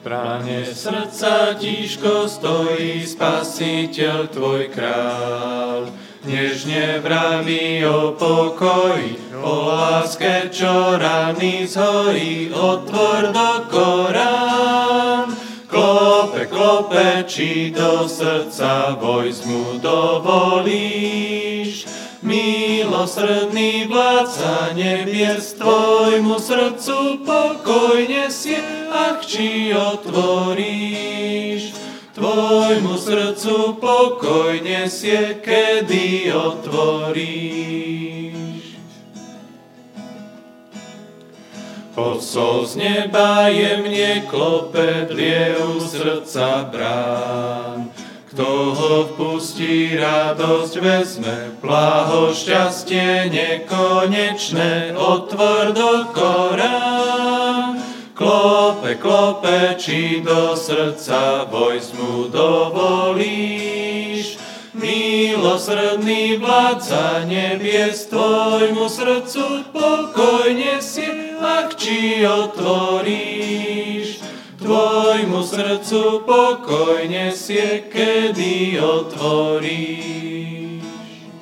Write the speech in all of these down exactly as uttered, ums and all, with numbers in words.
Bráne srdca tížko stojí Spasiteľ tvoj kráľ. Nežne vraví o pokoji, o láske, čo rany zhorí, otvor do korán. Klope, klope, či do srdca vojsť mu dovolíš. Milosrdný vládca nebies, tvojmu srdcu pokoj nesie, ach, či otvoríš. Tvojmu srdcu pokoj nesie, kedy otvoríš. Posol z neba jemne klope, dlie u srdca brán. Kto ho vpustí, radosť vezme, blaho, šťastie nekonečné, otvor do korán. Klope, klope, či do srdca vojsť mu dovolíš. Milosrdný vládca nebies, tvojmu srdcu pokoj nesie, ach, či otvoríš. Tvojmu srdcu pokoj nesie, kedy otvoríš.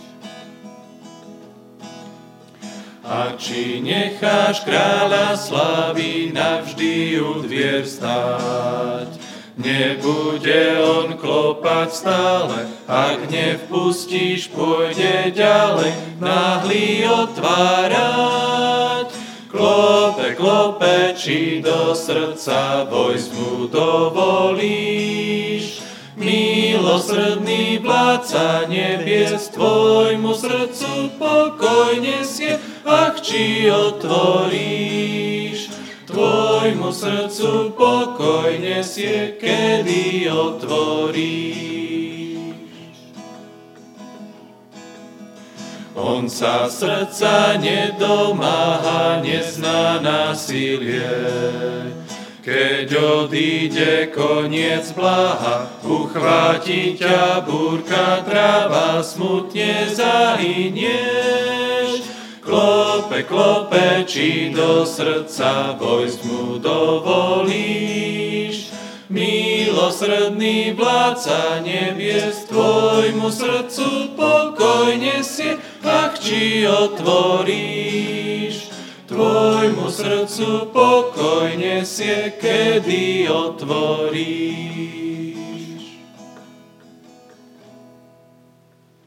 A či necháš kráľa slávy navždy u dvier stáť, nebude on klopať stále, ak nevpustíš, pôjde ďalej, náhly otvárať. Klope, klope, či do srdca vojsť mu dovolíš. Milosrdný vládca nebies, tvojmu srdcu pokoj nesie, ach, či otvoríš. Tvojmu srdcu pokoj nesie, kedy otvoríš. On sa srdca nedomáha, nezná násilie. Keď odíde koniec blaha, uchváti ťa búrka tráva, smutne zahynieš. Klope, klope, či do srdca vojsť mu dovolíš. Milosrdný vládca nebies, tvojmu srdcu pokoj nesie, ach, či otvoríš. Tvojmu srdcu pokoj nesie, kedy otvoríš.